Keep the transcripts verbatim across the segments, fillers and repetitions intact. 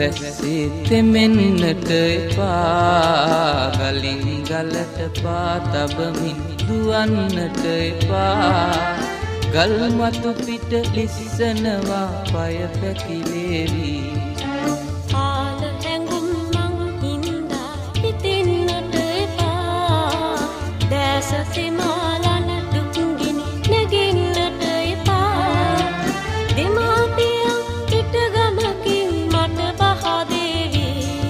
වැස්සේ තෙමෙන්නට එපා ගලින් ගලට පා තබමින් දුවන්නට එපා ගල් මතු පිට ලිස්සනවා පය පැකිලේවි ආල හැඟුම් මං හින්දා හිතෙන්නට එපා දැස සෙමාලන දුක්ගිනි නැගින්නට එපා දෙමාපියන් පිටගමකින් මට බහා දේවි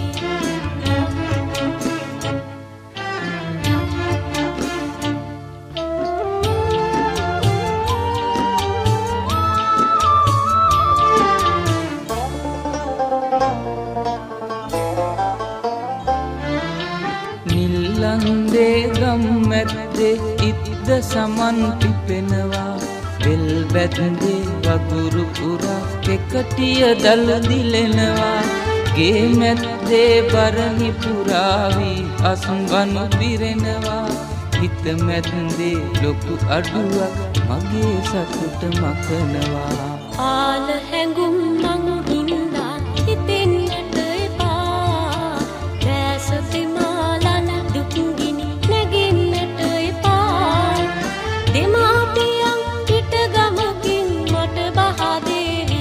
නිල්ලන්දේ ගම්මැද්දේ ඉද්ද සමන් පිපෙනවා වෙල් බැද්දේ වගුරු පුරා කෙකටිය දල දිලෙනවා ගේ මැද්දේ බරහි පුරාවි අස්වනු පිරෙනවා හිත මැද්දේ ලොකු අඩුවක් මගේ සතුට මකනවා ආල හැඟුම් මං හින්දා හිතෙන්නට එපා දැස සෙමාලන දුක්ගිනි නැගින්නට එපා දෙමාපියන් පිටගමකින් මට බහා දේවි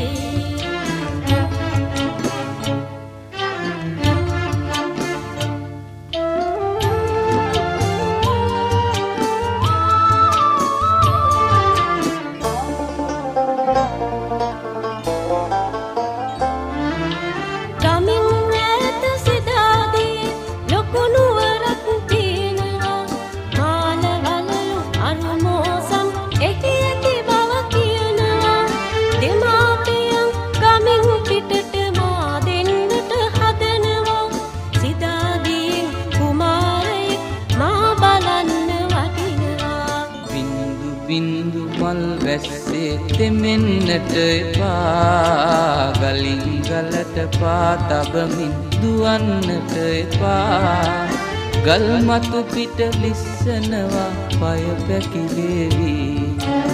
ගමින් ඈත සිතාදී ලොකු නුවරක් තියෙනවා මාලවලලු අනුමෝසම් එහි ඇති බව කියනවා දෙමාපියන් ගමින් පිටට මා දෙන්නට හදනවා සිතාදීන් කුමාරයෙක් මා බලන්න වටිනවා බින්දු බින්දු මල් වැස්සේ තෙමෙන්නට එපා ගලින් ගලට පා තබමින් දුවන්නට එපා ගල් මතු පිට ලිස්සනවා පය පැකිලේවි